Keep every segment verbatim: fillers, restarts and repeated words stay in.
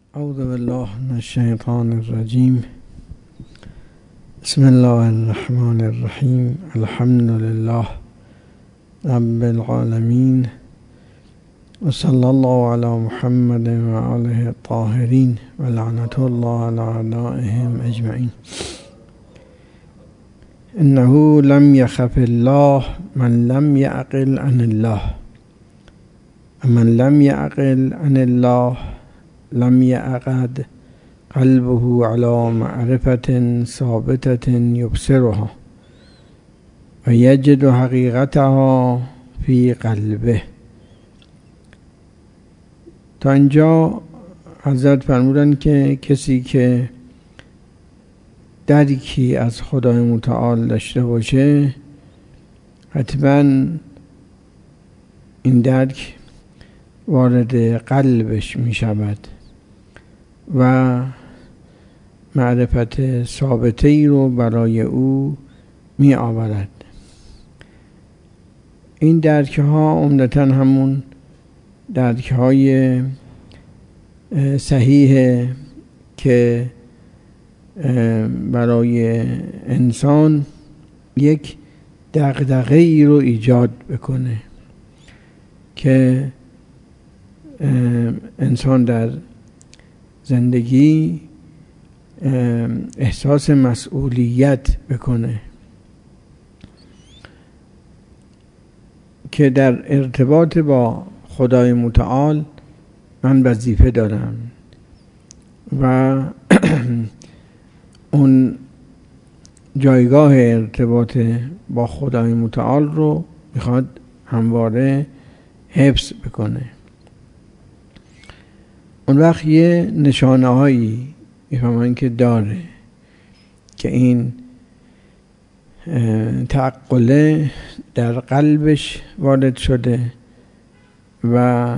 اعوذ بالله من الشیطان الرجیم. بسم الله الرحمن الرحیم. الحمد لله رب العالمین و صلی الله علی محمد و آله الطاهرین و لعنت الله علی اعدائهم اجمعین. انه لم یخف الله من لم یعقل عن الله و من لم یعقل عن الله لم یعقد قلبه على معرفة ثابتة یبصرها و یجد حقیقتها فی قلبه. تا اینجا حضرت فرمودن که کسی که درکی از خدای متعال داشته باشه حتما این درک وارد قلبش می شود و معرفت ثابته ای رو برای او می آورد. این درک ها عمدتاً همون درک های صحیحه که برای انسان یک دغدغه ای رو ایجاد بکنه که انسان در زندگی احساس مسئولیت بکنه که در ارتباط با خدای متعال من وظیفه دارم و اون جایگاه ارتباط با خدای متعال رو میخواد همواره حفظ بکنه. اون وقت یه نشانه هایی میفهمن که داره که این تعقله در قلبش وارد شده و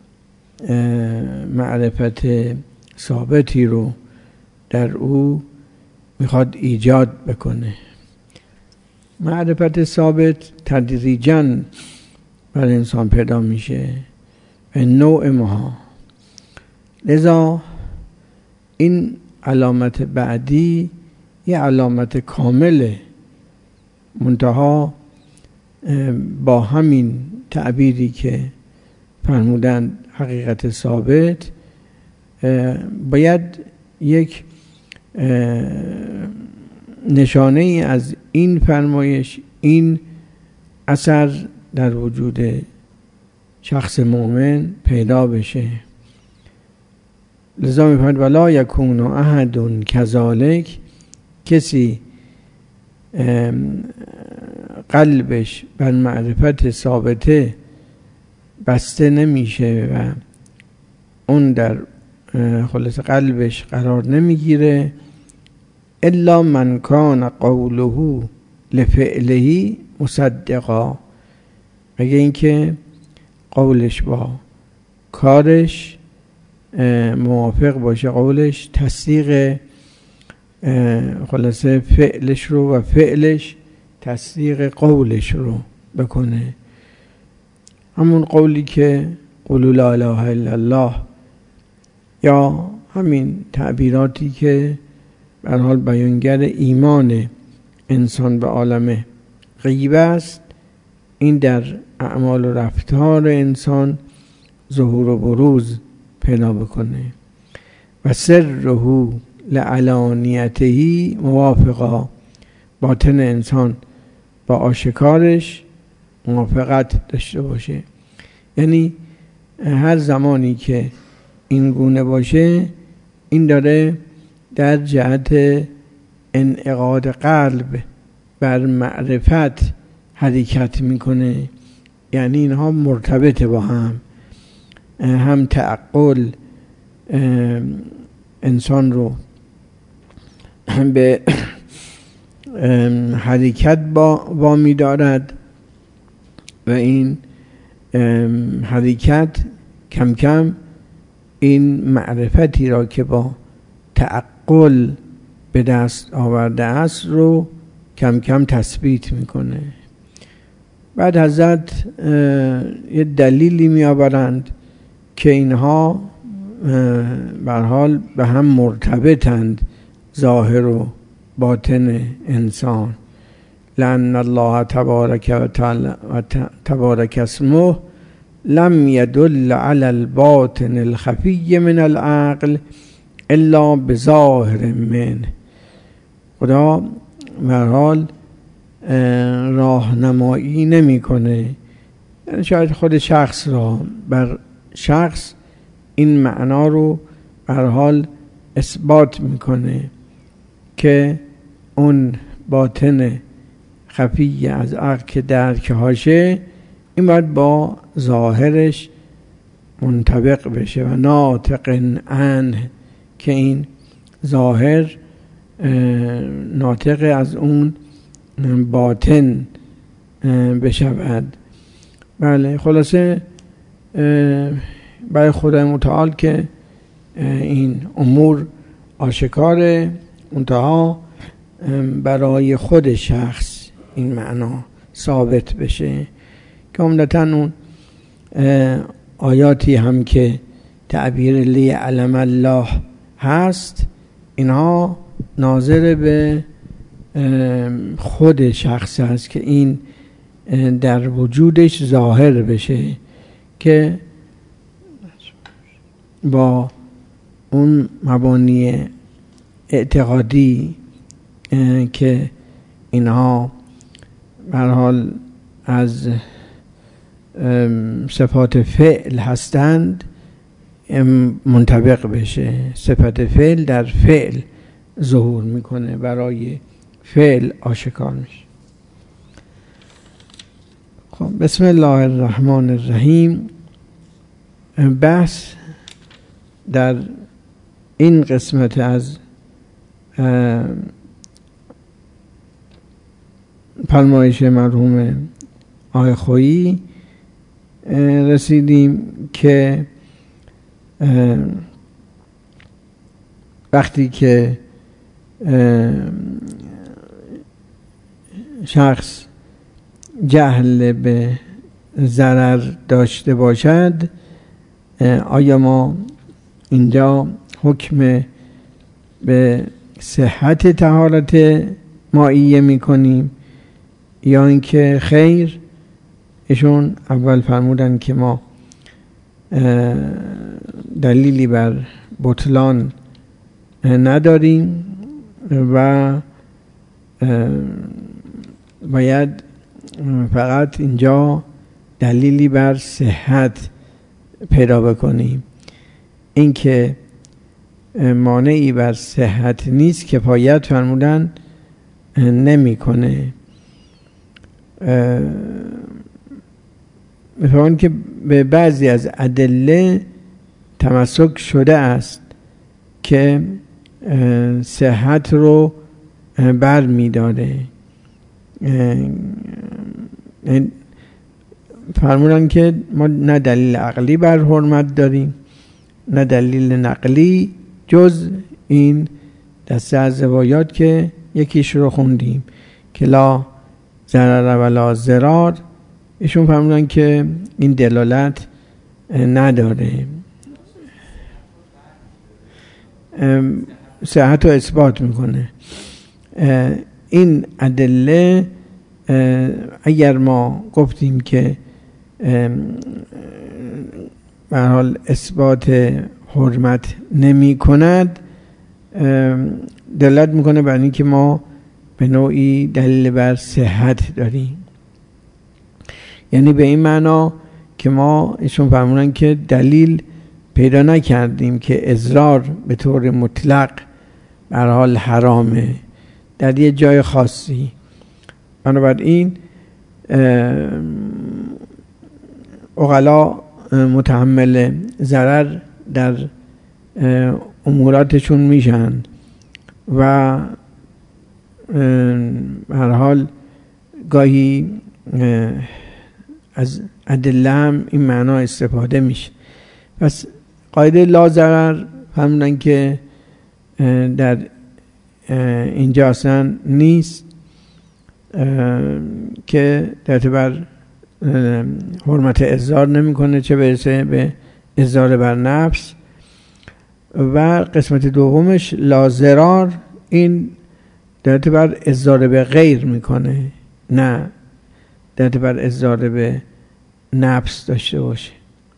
معرفت ثابتی رو در او میخواد ایجاد بکنه. معرفت ثابت تدریجاً بر انسان پیدا میشه به نوع ما. لذا این علامت بعدی یه علامت کامله، منتها با همین تعبیری که فرمودن حقیقت ثابت باید یک نشانه ای از این فرمایش، این اثر در وجود شخص مؤمن پیدا بشه. لذا می‌فرماید ولا یکون احد کذالک، کسی قلبش بر معرفت ثابته بسته نمیشه و اون در خلاص قلبش قرار نمیگیره الا من کان قوله لفعله مصدقا، مگه اینکه قولش با کارش موافق باشه، قولش تصدیق خلاصه فعلش رو و فعلش تصدیق قولش رو بکنه. همون قولی که قولوا لا اله الا الله یا همین تعبیراتی که به هر حال بیانگر ایمان انسان به عالم غیب است، این در اعمال و رفتار انسان ظهور و بروز پیدا بکنه و سره لعلانیته موافقا، باطن انسان با آشکارش موافقت داشته باشه. یعنی هر زمانی که این گونه باشه این داره در جهت انعقاد قلب بر معرفت حرکت میکنه، یعنی اینها مرتبطه با هم. هم تعقل انسان رو به حرکت با وامی دارد و این حرکت کم کم این معرفتی را که با تعقل به دست آورده است رو کم کم تثبیت میکنه. بعد حضرت یه دلیلی می آورند که اینها به هر حال به هم مرتبطند ظاهر و باطن انسان. لأن الله تبارک و تعالی و تبارک اسمه لم يدل على الباطن الخفی من العقل الا بظاهر منه. خدا به هر حال راهنمایی نمیکنه، شاید خود شخص را، بر شخص این معنا رو به هر حال اثبات میکنه که اون باطن خفی از عقل که درک هاشه این باید با ظاهرش منطبق بشه و ناطق عنه، که این ظاهر ناطق از اون باطن بشود. بله، خلاصه برای خدای متعال که این امور آشکاره، منتها برای خود شخص این معنا ثابت بشه، که عمدتاً اون آیاتی هم که تعبیر لیعلم الله هست اینها ناظر به خود شخص هست که این در وجودش ظاهر بشه، که با اون مبانی اعتقادی که اینها به هر حال از صفات فعل هستند منطبق بشه. صفت فعل در فعل ظهور میکنه، برای فعل آشکار میشه. خب، بسم الله الرحمن الرحیم. بحث در این قسمت از فرمایش مرحوم آقای خویی رسیدیم که وقتی که شخص جهل به ضرر داشته باشد، آیا ما اینجا حکم به صحت طهارت مائیه میکنیم یا اینکه خیر؟ ایشون اول فرمودن که ما دلیلی بر بطلان نداریم و باید فقط اینجا دلیلی بر صحت پیدا بکنیم. اینکه مانعی بر صحت نیست کفایت فرمودن نمیکنه. میفهمون که به بعضی از ادله تمسک شده است که صحت رو بر می داره. فرمودن که ما نه دلیل عقلی بر حرمت داریم نه دلیل نقلی، جز این دسته از روایات که یکیش رو خوندیم که لا ضرر ولا ضرار. ایشون فرمودن که این دلالت نداره، صحت رو اثبات میکنه. این ادله اگر ما گفتیم که به هر حال اثبات حرمت نمی کند، دلالت میکنه بر این که ما به نوعی دلیل بر صحت داریم. یعنی به این معنا که ما ایشون فرمودن که دلیل پیدا نکردیم که اضرار به طور مطلق به هر حال حرامه در یه جای خاصی. بنابراین عقلا متحمل ضرر در اموراتشون میشن و به هر حال گاهی از ادله هم این معنا استفاده میشه. پس قاعده لا ضرر فرمودن که در اینجا اصلا نیست، که در اعتبار حرمت اضرار نمیکنه، چه برسه به اضرار بر نفس. و قسمت دومش لا ضرار، این دلالت بر اضرار به غیر میکنه، نه دلالت بر اضرار به نفس داشته باشه.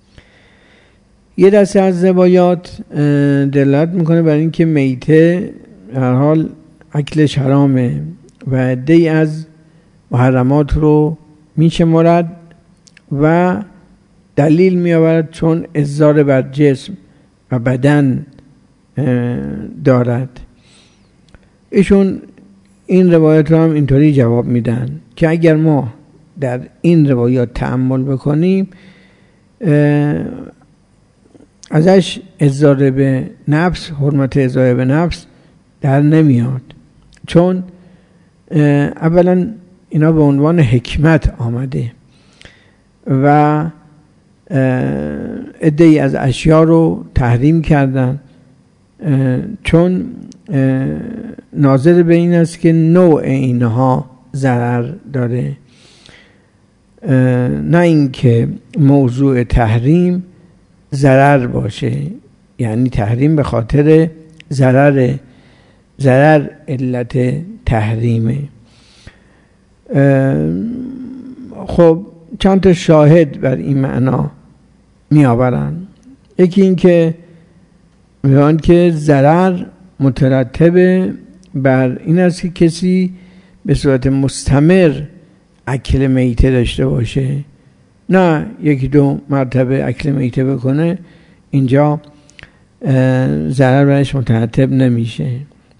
یه دسته از روایات دلالت میکنه بر اینکه میته هر حال اکلش حرامه و عده‌ای از محرمات رو میشمارد و دلیل میآورد چون اضرار بر جسم و بدن دارد. ایشون این روایت رو هم اینطوری جواب میدن که اگر ما در این روایات تأمل بکنیم ازش اضرار به نفس، حرمت اضرار به نفس در نمیاد، چون اولا اینا به عنوان حکمت آمده و عده‌ای از اشیاء رو تحریم کردن چون ناظر به این است که نوع اینها ضرر داره، نه اینکه موضوع تحریم ضرر باشه، یعنی تحریم به خاطر ضرر ضرر علت تحریمه. خب چند تا شاهد بر این معنا می آورن. یکی این که میگن که ضرر مترتب بر این است که کسی به صورت مستمر اکل میته داشته باشه، نه یکی دو مرتبه اکل میته بکنه، اینجا ضرر برش مترتب نمیشه.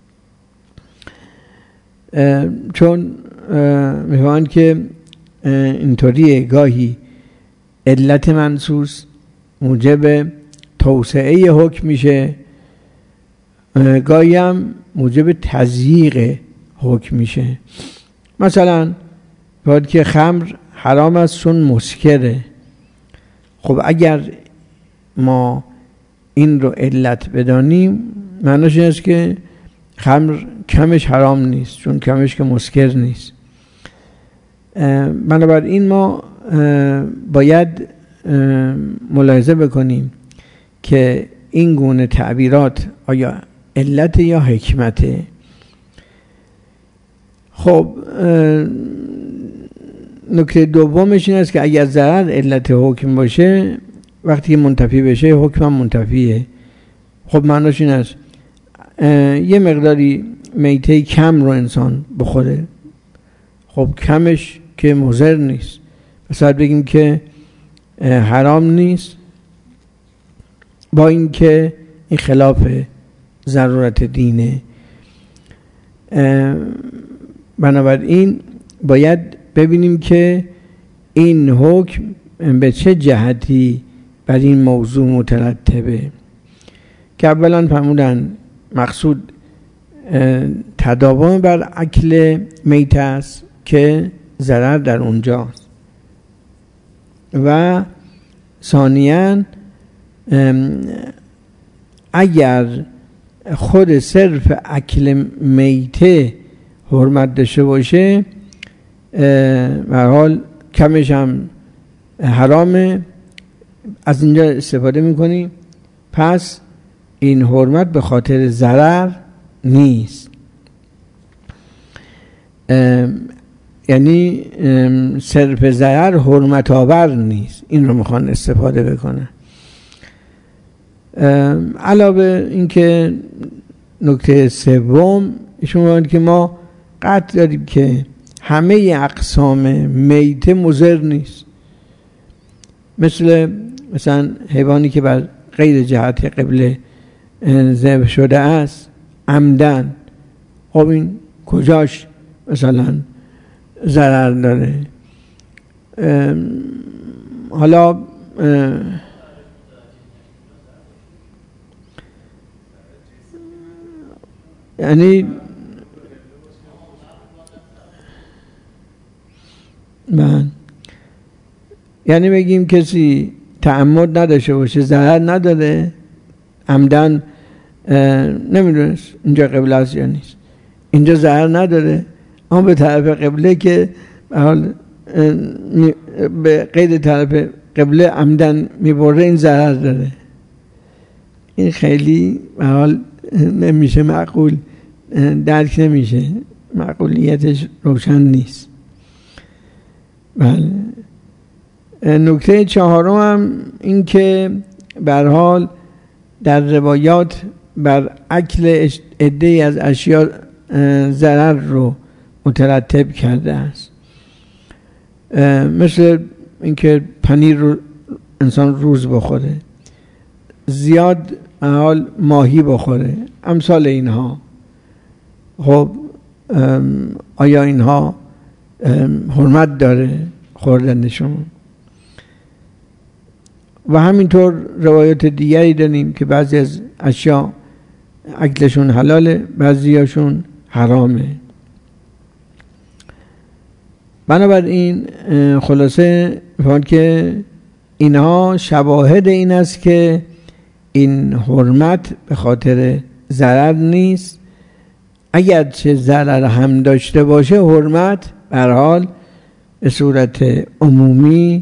چون میگن که اینطوری گاهی علت منصوص موجب توسعه حکم میشه، گاهی هم موجب تضییق حکم میشه. مثلا باید که خمر حرام است چون مسکره. خب اگر ما این رو علت بدانیم معناش این است که خمر کمش حرام نیست چون کمش که مسکر نیست. بنابراین ما باید ملاحظه بکنیم که این گونه تعبیرات آیا علت یا حکمته. خب نکته دومش این است که اگر ضرر علت حکم باشه، وقتی منتفی بشه حکم هم منتفیه. خب معناش این است یه مقداری میته کم رو انسان بخوره، خب کمش که مضر نیست، مثلا بگیم که حرام نیست با اینکه این خلاف ضرورت دینه. بنابراین باید ببینیم که این حکم به چه جهتی بر این موضوع مترتبه، که اولا فرمودن مقصود تداوم بر اکل میته است که ضرر در اونجاست، و ثانیاً اگر خود صرف اکل میته حرمت داشته باشه به هر حال کمش هم حرامه، از اینجا استفاده میکنیم، پس این حرمت به خاطر ضرر نیست. یعنی صرف ضرر حرمت آور نیست، این رو میخوان استفاده بکنه. علاوه اینکه نکته سوم ایشون میگن که ما قطع داریم که همه اقسام میته مضر نیست، مثل مثلا حیوانی که بر غیر جهت قبله ذبح شده است عمدن، خب این کجاش مثلا ضرر داره؟ حالا یعنی من یعنی بگیم کسی تعمد نداشته باشه ضرر نداره، عمدن نمیدونست اینجا قبله است یا نیست، اینجا ضرر نداره، اما به طرف قبله که به حال به غیر طرف قبله عمدن میبره این ضرر داره. این خیلی به حال نمیشه معقول درک نمیشه، معقولیتش روشن نیست. بله. نکته چهارم هم این که به هر حال در روایات بر اکل عده‌ای از اشیاء ضرر رو مترتب کرده است، مثل اینکه پنیر رو انسان روز بخوره، زیاد حال ماهی بخوره، امثال اینها. خب آیا اینها حرمت داره خوردنشون؟ و همینطور روایات دیگری داریم که بعضی از اشیاء اکلشون حلاله، بعضیاشون حرامه. بنابراین خلاصه فهمید که اینها شواهد این است که این حرمت به خاطر ضرر نیست، اگر چه ضرر هم داشته باشه حرمت به هر حال به صورت عمومی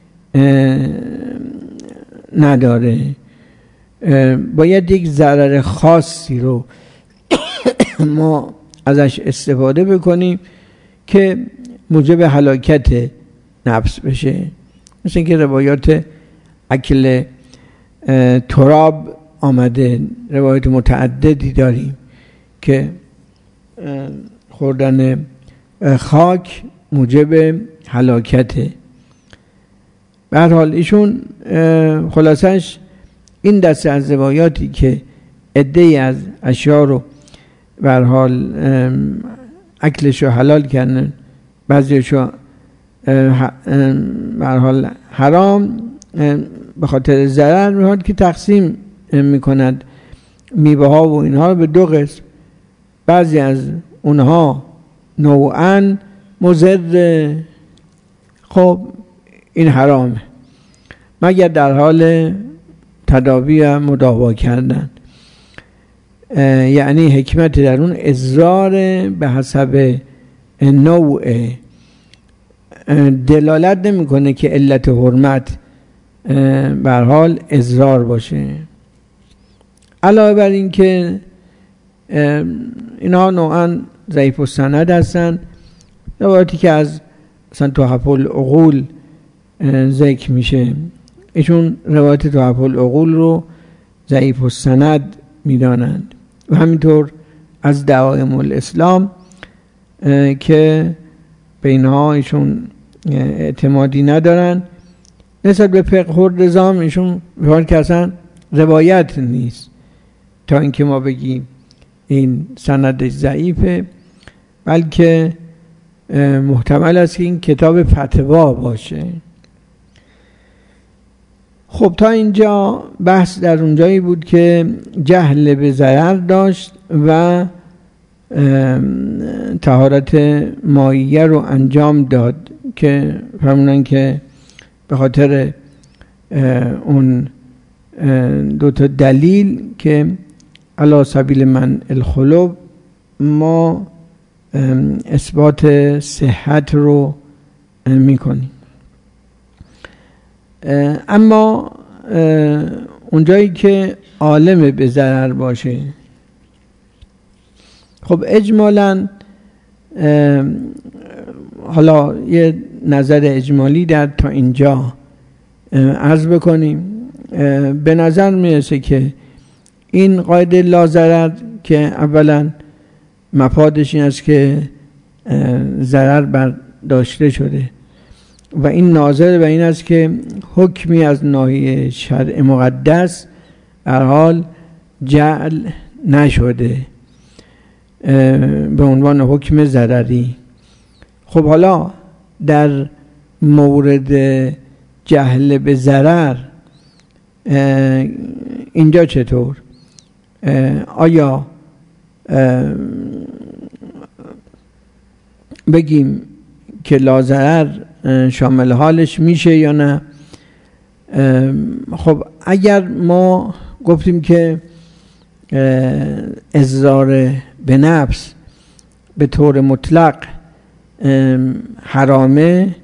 نداره. باید یک ضرر خاصی رو ما ازش استفاده بکنیم که موجب هلاکت نفس بشه، مثل اینکه روایات اکل تراب آمده، روایات متعددی داریم که خوردن خاک موجب هلاکته. به هر حال ایشون خلاصش این دسته از روایاتی که عده‌ای از اشیاء رو به هر حال اکلش رو حلال کردن، بعضیشو به هر حال حرام به خاطر ضرر، میاد که تقسیم میکند میوه ها و اینها به دو قسم. بعضی از اونها نوعاً مضر، خب این حرامه مگر در حال تداوی و مداوا کردن، یعنی حکمت در اون اضرار به حسب نوع، دلالت نمیکنه که علت حرمت به هر حال اضرار باشه. علاوه بر این که اینها نوعاً ضعیف السند هستن، روایاتی که از مثلا تحف العقول ذکر میشه، ایشون روایت تحف العقول رو ضعیف السند میدانند و همینطور از دعائم الاسلام که به اینها ایشون اعتمادی ندارن. نسبت به فقه الرزام ایشون بفرد که اصلا روایت نیست تا اینکه ما بگیم این سندش ضعیفه، بلکه محتمل است که این کتاب فتوا باشه. خب تا اینجا بحث در اونجایی بود که جهل به ضرر داشت و طهارت مایه رو انجام داد که فرمودن که به خاطر اون دو تا دلیل که علی سبیل من الخلوب ما اثبات صحت رو میکنیم. اما اونجایی که عالم به ضرر باشه، خب اجمالاً حالا یه نظر اجمالی در تا اینجا عرض بکنیم. به نظر میرسه که این قاعده لا ضرر که اولا مفادش این است که ضرر برداشته شده و این ناظر به این است که حکمی از ناحیه شرع مقدس در حال جعل نشده به عنوان حکم ضرری. خب حالا در مورد جهل به ضرر اینجا چطور؟ آیا بگیم که لا ضرر شامل حالش میشه یا نه؟ خب اگر ما گفتیم که اضرار به نفس به طور مطلق حرامه،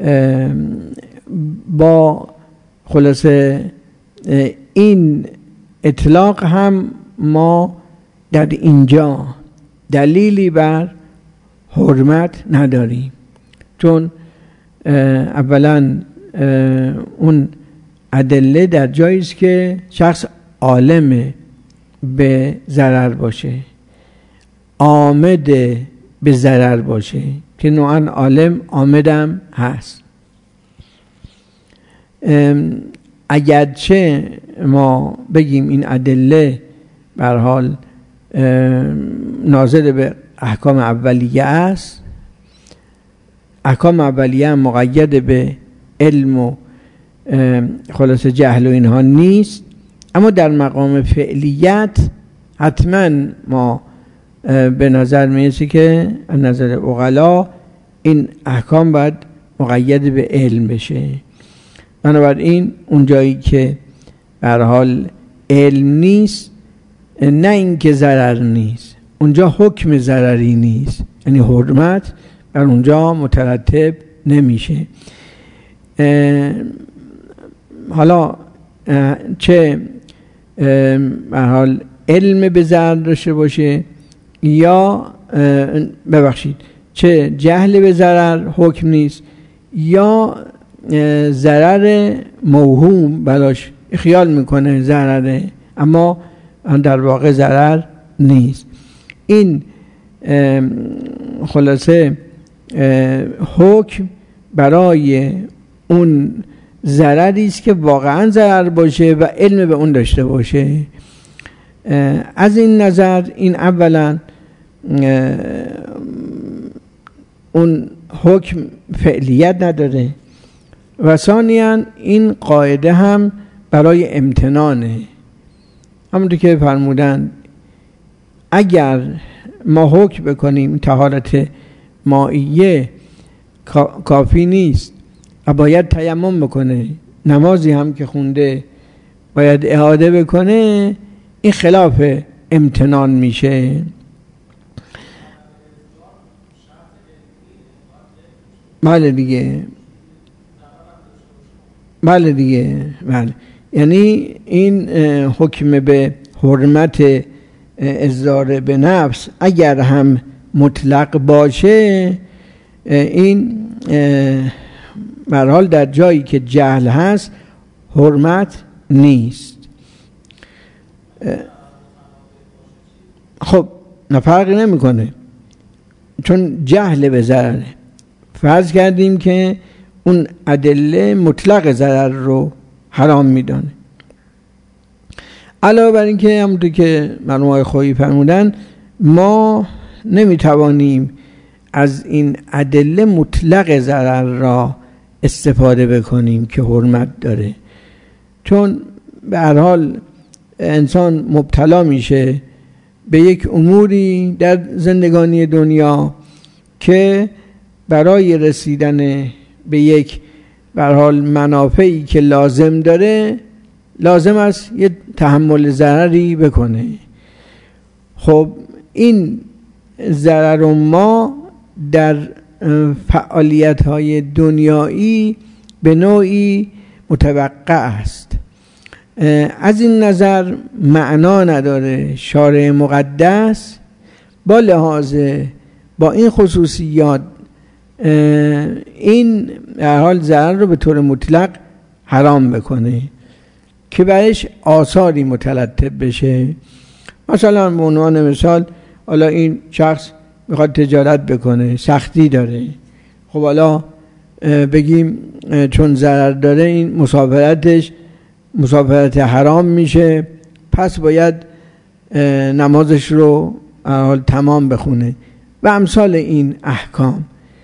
با خلاصه این اطلاق هم ما در اینجا دلیلی بر حرمت نداریم، چون اولا اون ادله در جایی است که شخص عالم به ضرر باشه، عامد به ضرر باشه، که نوعا عالم عامدم هست. اگرچه ما بگیم این ادله به هر حال ناظر به احکام اولیه است، احکام اولیه هم مقید به علم و خلاص جهل و اینها نیست، اما در مقام فعلیت حتما ما به نظر میرسه که از نظر عقلا این احکام باید مقید به علم بشه. بنابراین اون جایی که به هر حال علم نیست، نه اینکه ضرر نیست، اونجا حکم ضرری نیست، یعنی حرمت بر اونجا مترتب نمیشه. حالا چه به هر حال علم به ضرر داشته باشه یا ببخشید چه جهل به ضرر حکم نیست، یا ضرر موهوم براش خیال میکنه ضرره اما در واقع ضرر نیست. این خلاصه حکم برای اون ضرری است که واقعا ضرر باشه و علم به اون داشته باشه. از این نظر این اولا اون حکم فعلیت نداره و ثانیاً این قاعده هم برای امتنانه. همونطور که فرمودن اگر ما حکم بکنیم طهارت مائیه کافی نیست و باید تیمم بکنه، نمازی هم که خونده باید اعاده بکنه، این خلاف امتنان میشه. بله دیگه بله دیگه بله یعنی این حکم به حرمت اضرار به نفس اگر هم مطلق باشه، این به هر حال در جایی که جهل هست حرمت نیست. خب نه فرقی نمیکنه، چون جهل به ضرره. فرض کردیم که اون ادله مطلق ضرر رو حرام میدانه. علاوه بر این که همونطور که مرحوم خویی فرمودن ما نمیتوانیم از این ادله مطلق ضرر را استفاده بکنیم که حرمت داره، چون به هر حال انسان مبتلا میشه به یک اموری در زندگانی دنیا که برای رسیدن به یک به هر حال منافعی که لازم داره لازم است یه تحمل ضرری بکنه. خب این ضرر ما در فعالیت‌های دنیایی به نوعی متوقع است. از این نظر معنا نداره شارع مقدس با لحاظ با این خصوصیات این در حال ضرر رو به طور مطلق حرام بکنه که برش آثاری مترتب بشه. مثلا به عنوان مثال حالا این شخص میخواد تجارت بکنه، سختی داره، خب حالا بگیم چون ضرر داره این مسافرتش مسافرت حرام میشه، پس باید نمازش رو حال تمام بخونه و امثال این احکام.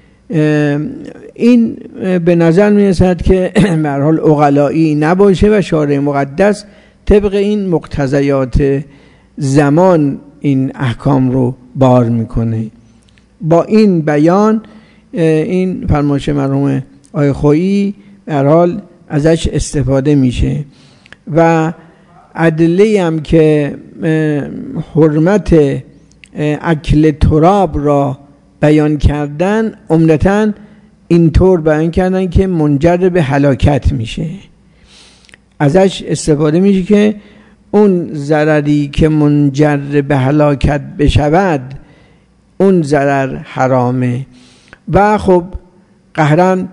این به نظر میرسد که به هر حال عقلایی نباشه و شارع مقدس طبق این مقتضیات زمان این احکام رو بار میکنه. با این بیان این فرمایش مرحوم آقای خویی به هر حال ازش استفاده میشه و ادله هم که حرمت اکل تراب را بیان کردن عمدتاً اینطور بیان کردن که منجر به هلاکت میشه. ازش استفاده میشه که اون ضرری که منجر به هلاکت بشود اون ضرر حرامه. و خب قهرن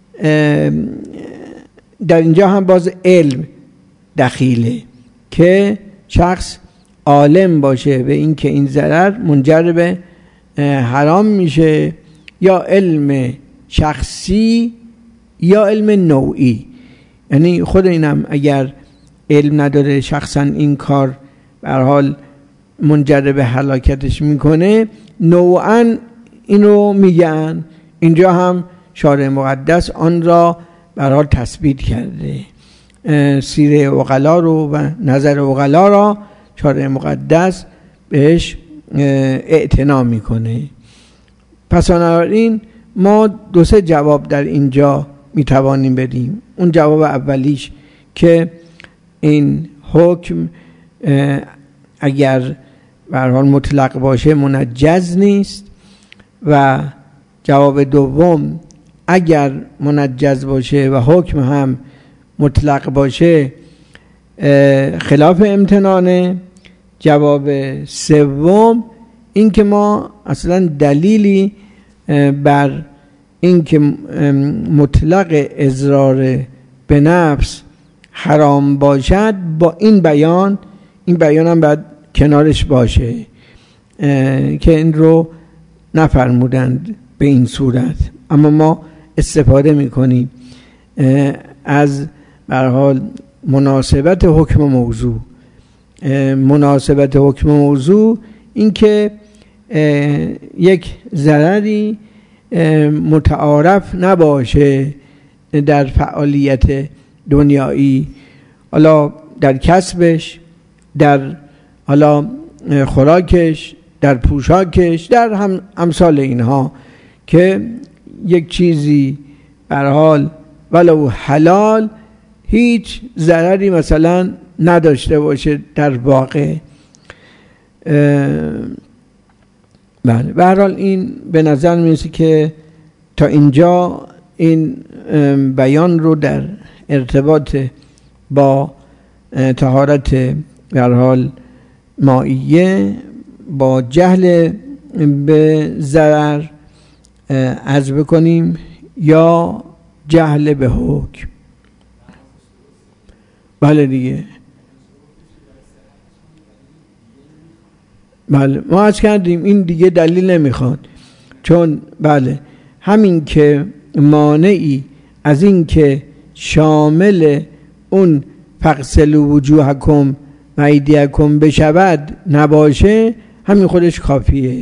در اینجا هم باز علم دخیله که شخص عالم باشه به این که این ضرر منجر به حرام میشه، یا علم شخصی یا علم نوعی. یعنی خود اینم اگر علم نداره شخصا این کار به هر حال منجر به هلاکتش میکنه، نوعا اینو میگن. اینجا هم شارع مقدس آن را به هر حال تثبیت کرده. سیره عقلا رو و نظر عقلا را شارع مقدس بهش اعتنا میکنه. پس بنابراین ما دو سه جواب در اینجا میتوانیم بدیم. اون جواب اولیش که این حکم اگر به هر حال مطلق باشه منجز نیست، و جواب دوم اگر منجز باشه و حکم هم مطلق باشه خلاف امتنانه. جواب سوم این که ما اصلا دلیلی بر این که مطلق اضرار به نفس حرام باشد با این بیان، این بیان هم باید کنارش باشه که این رو نفرمودند به این صورت، اما ما استفاده میکنیم از به هر حال مناسبت حکم موضوع. مناسبت حکم موضوع این که یک ضرری متعارف نباشه در فعالیت دنیایی، حالا در کسبش، در حالا خوراکش، در پوشاکش، در هم امثال اینها، که یک چیزی به هر حال ولو حلال هیچ ضرری مثلا نداشته باشه در واقع. بله به هر حال این به نظر میرسه که تا اینجا این بیان رو در ارتباط با طهارت به هر حال مائیه با جهل به ضرر عرض بکنیم یا جهل به حکم. بله دیگه، بله ما عرض کردیم این دیگه دلیل نمیخواد، چون بله همین که مانعی از این که شامل اون فغسلوا وجوهکم و ایدیکم بشود نباشه همین خودش کافیه.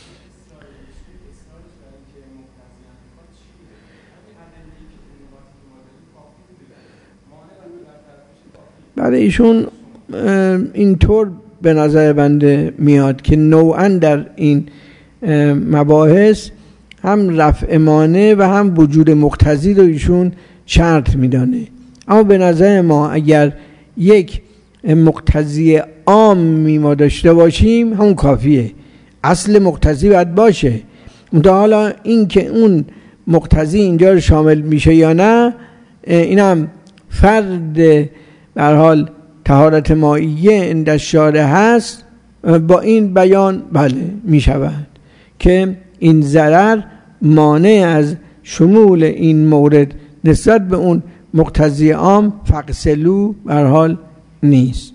برای ایشون اینطور به نظر بنده میاد که نوعا در این مباحث هم رفع مانع و هم وجود مقتضی رو ایشون شرط میدانه. اما به نظر ما اگر یک مقتضی عامی ما داشته باشیم همون کافیه. اصل مقتضی باید باشه، منتها حالا این که اون مقتضی اینجا رو شامل میشه یا نه، این هم فرد به هر حال طهارت مائیه عند الشارع هست. با این بیان بله میشود که این ضرر مانع از شمول این مورد نسبت به اون مقتضی عام فغسلوا به هر حال نیست.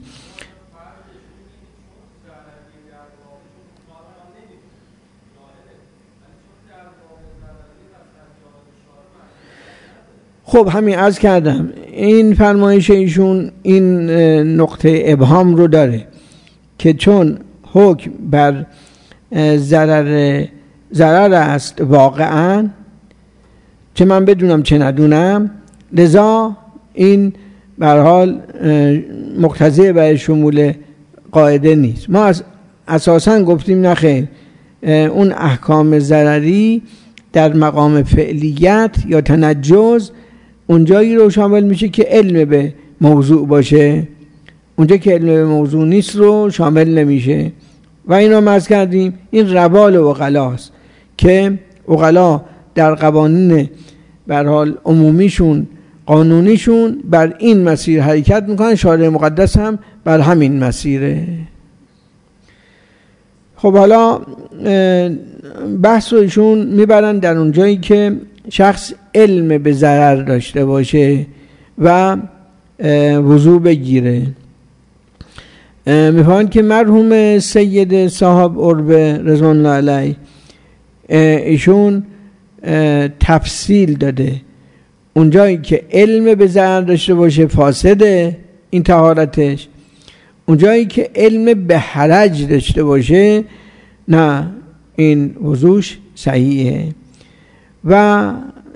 خب همین عرض کردم این فرمایش ایشون این نقطه ابهام رو داره که چون حکم بر ضرر ضرر است واقعا، چه من بدونم چه ندونم، لذا این به هر حال مقتضی برای شمول قاعده نیست. ما اساسا گفتیم نخیر، اون احکام ضرری در مقام فعلیت یا تنجز اونجایی رو شامل میشه که علم به موضوع باشه، اونجا که علم به موضوع نیست رو شامل نمیشه. و این رو مرز کردیم این روال عقلاست که عقلا در قوانین به هر حال عمومیشون قانونیشون بر این مسیر حرکت میکنن، شارع مقدس هم بر همین مسیره. خب حالا بحث رو ایشون میبرن در اون جایی که شخص علم به ضرر داشته باشه و وضو بگیره. میفهمن که مرحوم سید صاحب عربه رضوان الله علیه ایشون تفصیل داده، اونجایی که علم به ضرر داشته باشه فاسده این طهارتش، اونجایی که علم به حرج داشته باشه نه این وضوش صحیحه. و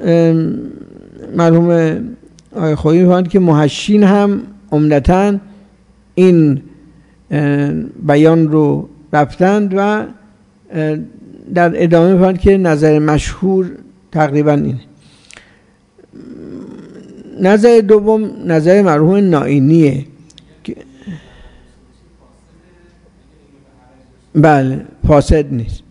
مرحوم آقای خویی میفهمند که محشین هم عمدتاً این بیان رو رفتند و در ادامه میفهمند که نظر مشهور تقریبا اینه. نظر دوم نظر مرحوم نائینیه، بله فاسد نیست،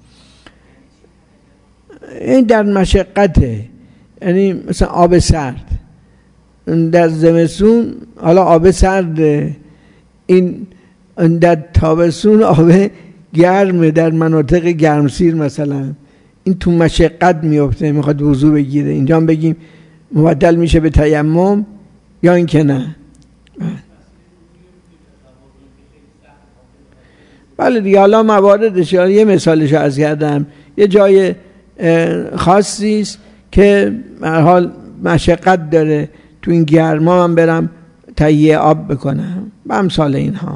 این در مشقته، یعنی مثلا آب سرد در زمستون، حالا آب سرد این در تابستون آب گرمه در مناطق گرمسیر مثلا، این تو مشقت میفته میخواد وضو بگیره، اینجا هم بگیم مبدل میشه به تیمم یا این که نه. بله دیگه، حالا مواردش یه مثالش عرض کردم، یه جای خاصی است که به هر حال مشقت داره، تو این گرما من برم تهیه آب بکنم به امثال اینها.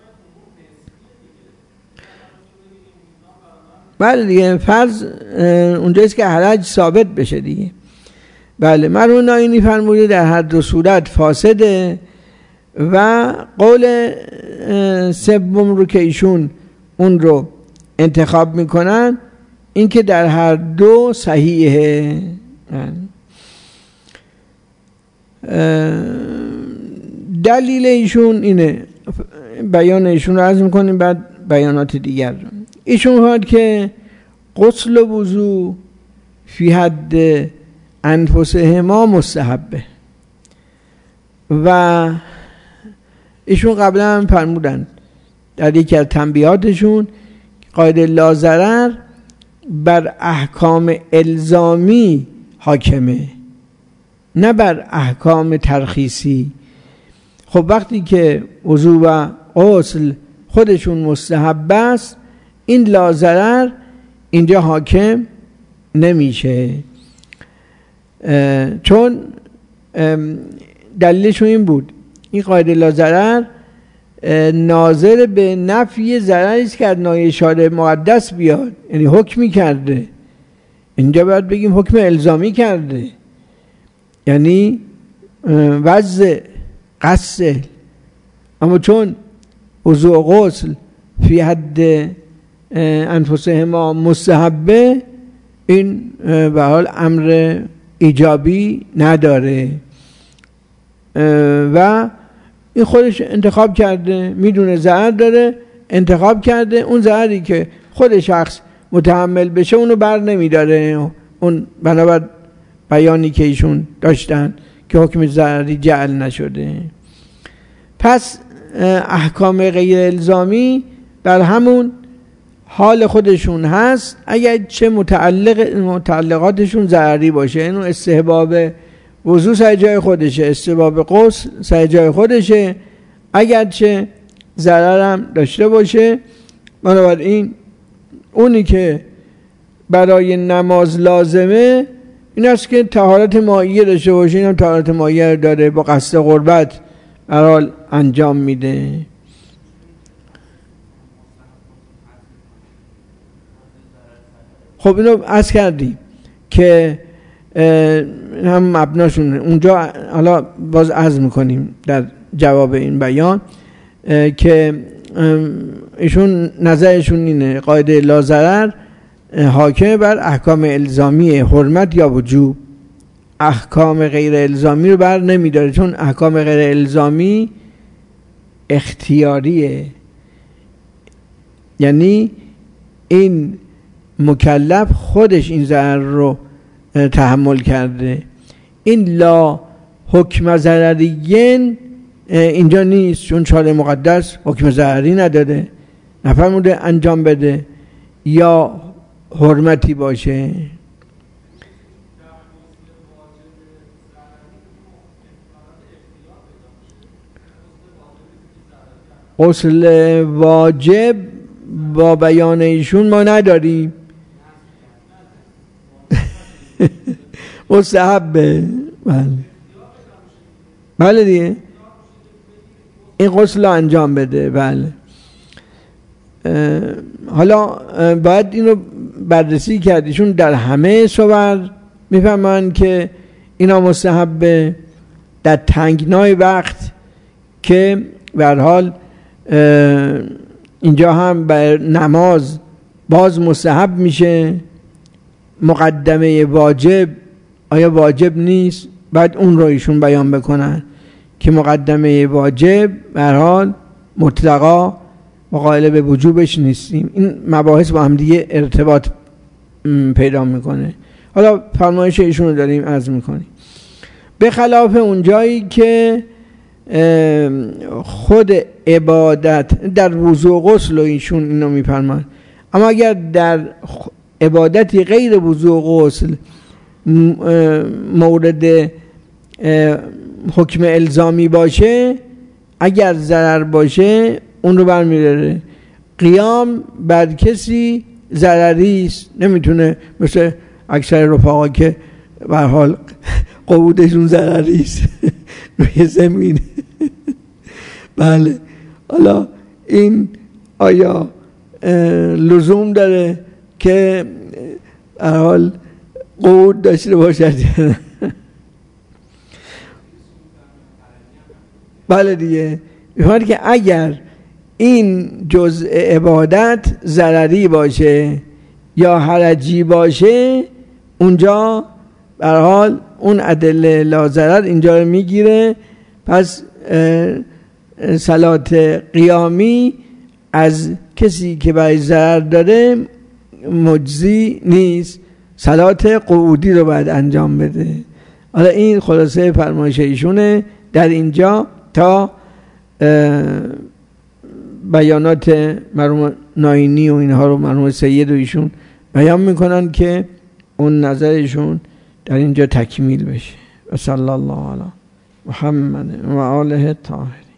بله دیگه، فرض اونجاییست که حرج ثابت بشه دیگه. بله، مرحوم نائینی فرموده در هر دو صورت فاسده و قول سوم رو که ایشون اون رو انتخاب میکنن این که در هر دو صحیحه. دلیل ایشون اینه، بیان ایشون رو عرض میکنیم بعد بیانات دیگر. ایشون فرمود که غسل و وضو فی حد انفسهما مستحبه و ایشون قبلا هم فرمودن در یکی از تنبیهاتشون قاعده لا ضرر بر احکام الزامی حاکمه نه بر احکام ترخیصی. خب وقتی که وضو و غسل خودشون مستحب است، این لا ضرر اینجا حاکم نمیشه، چون دلیلشون این بود این قاعده لا ضرر ناظر به نفی ضرری است که از ناحیه شارع مقدس بیاد، یعنی حکمی کرده. اینجا باید بگیم حکم الزامی کرده، یعنی وضع غسل، اما چون وضوء و غسل فی حد انفسهما مستحبه، این به حال امر ایجابی نداره و این خودش انتخاب کرده، میدونه ضرر داره، انتخاب کرده، اون ضرری که خود شخص متحمل بشه اونو بر نمیداره. اون بنابر بیانی که ایشون داشتن که حکم ضرری جعل نشده. پس احکام غیر الزامی بر همون حال خودشون هست، اگر چه متعلق متعلقاتشون ضرری باشه. اینو استحباب وضو سر جای خودشه، استحباب غسل سر جای خودشه، اگر چه ضررم داشته باشه. بنابراین اونی که برای نماز لازمه این است که طهارت مائیه داشته باشه، این هم طهارت مائیه داره، با قصد قربت برحال انجام میده. خب اینو عرض کردیم که هم مبناشون اونجا، حالا باز عرض میکنیم در جواب این بیان که ایشون نظرشون اینه قاعده لا ضرر حاکم بر احکام الزامی حرمت یا وجوب، احکام غیر الزامی رو بر نمیداره، چون احکام غیر الزامی اختیاریه، یعنی این مکلف خودش این ضرر رو تحمل کرده. این لا حکم ضرریین اینجا نیست، چون شارع مقدس حکم ضرری نداده، نفرموده انجام بده یا حرمتی باشه. غسل واجب با بیان ایشون ما نداریم، مستحبه. بله بله دیگه این غسل رو انجام بده. بله حالا باید اینو بررسی کردیشون در همه صور میفهمن که اینا مستحبه. در تنگنای وقت که به هر حال اینجا هم بر نماز باز مستحب میشه، مقدمه واجب آیا واجب نیست، بعد اون رو ایشون بیان بکنن که مقدمه واجب به هر حال مطلقا مقایله به وجوبش نیستیم. این مباحث با هم دیگه ارتباط پیدا میکنه. حالا فرمایش ایشون رو داریم عرض میکنیم. به خلاف اون جایی که خود عبادت در وضو و غسل و ایشون اینو میفرمان، اما اگر در عبادتی غیر وضو و غسل مورد حکم الزامی باشه، اگر ضرر باشه اون رو برمی‌داره. قیام بر کسی ضرری است، نمیتونه مثل اکثر رفقا که به هر حال قعودشون ضرری است روی زمین. بله حالا این آیا لزوم داره که به هر حال قعود داشته باشد؟ بله دیگه می‌فهمید که اگر این جزء عبادت ضرری باشه یا حرجی باشه، اونجا به هر حال اون ادله لا ضرر اینجا رو میگیره. پس صلات قیامی از کسی که برای ضرر داره مجزی نیست، صلات قعودی رو باید انجام بده. حالا این خلاصه فرمایش ایشونه در اینجا تا بیانات مرحوم ناینی و اینها رو مرحوم سید و ایشون بیان میکنن که اون نظرشون در اینجا تکمیل بشه. و صلی الله علی محمد و آله الطاهرین.